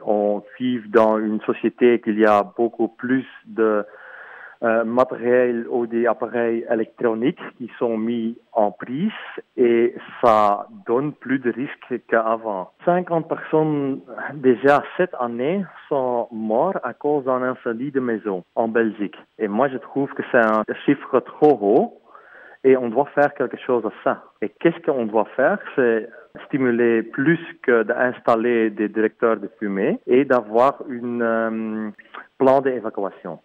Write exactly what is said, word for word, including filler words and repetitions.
on vit dans une société qu'il y a beaucoup plus de euh, matériel ou des appareils électroniques qui sont mis en prise et ça donne plus de risques qu'avant. cinquante personnes déjà cette année sont mortes à cause d'un incendie de maison en Belgique. Et moi, je trouve que c'est un chiffre trop haut et on doit faire quelque chose à ça. Et qu'est-ce qu'on doit faire? C'est stimuler plus que d'installer des directeurs de fumée et d'avoir un euh, plan d'évacuation.